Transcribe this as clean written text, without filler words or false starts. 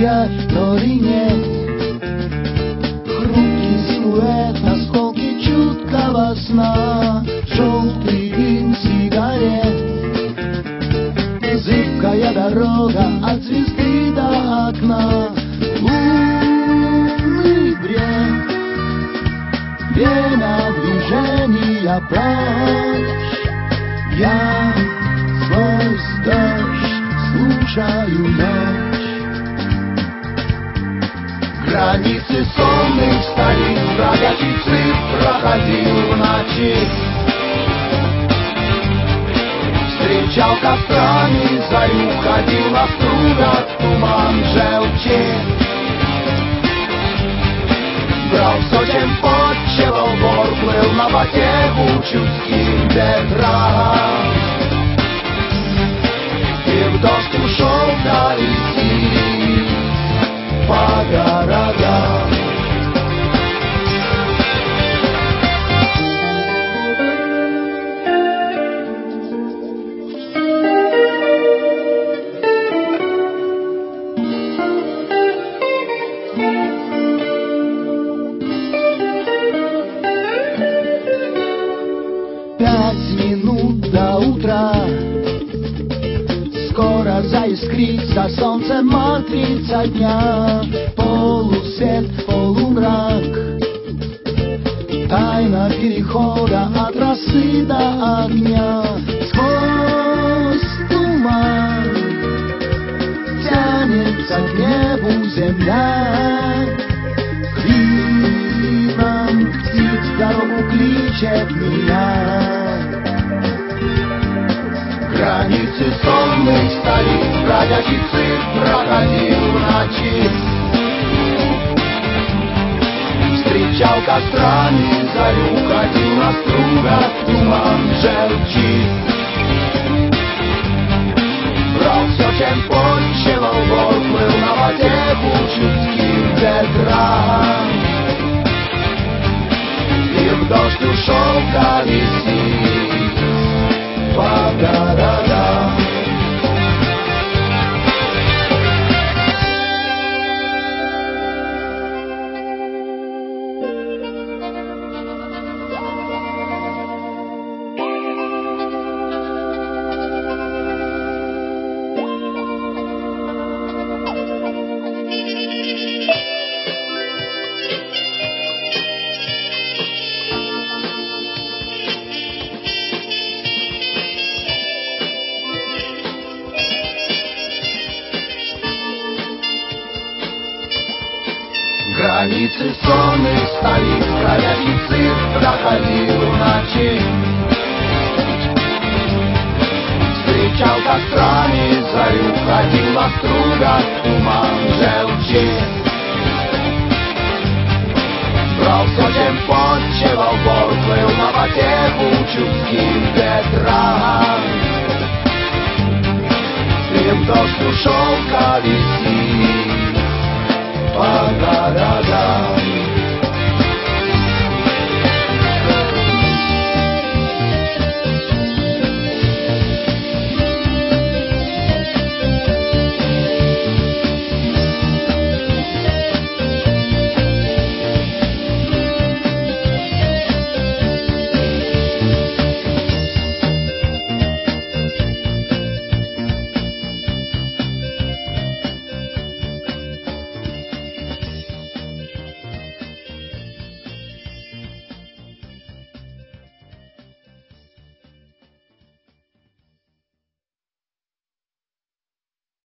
сияет, нори нет. Хрупкий силуэт, осколки чуткого сна, желтый дым сигарет, зыбкая дорога от звезды до окна. Лунный бред, время движения прочь. Я сквозь дождь слушаю ночь. Границы сонных столиц бродячий цирк проходил в ночи. Встречал кострами зарю, ходил на стругах туман желчи. Брал все, чем подчевал бор, плыл на потеху чудским ветрам. И в дождь ушел колесить по городам. До утра скоро заискрится солнце, матрица дня. Полусвет, полумрак, тайна перехода от росы до огня. Сквозь туман тянется к небу земля. Клином птиц дорогу кличет меня. Границы сонных столиц бродячий цирк проходил в ночи. Встречал кострами зарю, ходил на стругах туман желчи. Брал все, чем подчевал бор, плыл на потеху чудским ветрам. И в дождь ушел колесить по городам. Границы сонных столиц бродячий цирк проходил в ночи. Встречал кострами зарю, ходил на стругах туман желчи. Брал все, чем подчевал бор, плыл на потеху чудским ветрам. И в дождь ушел колесить по городам.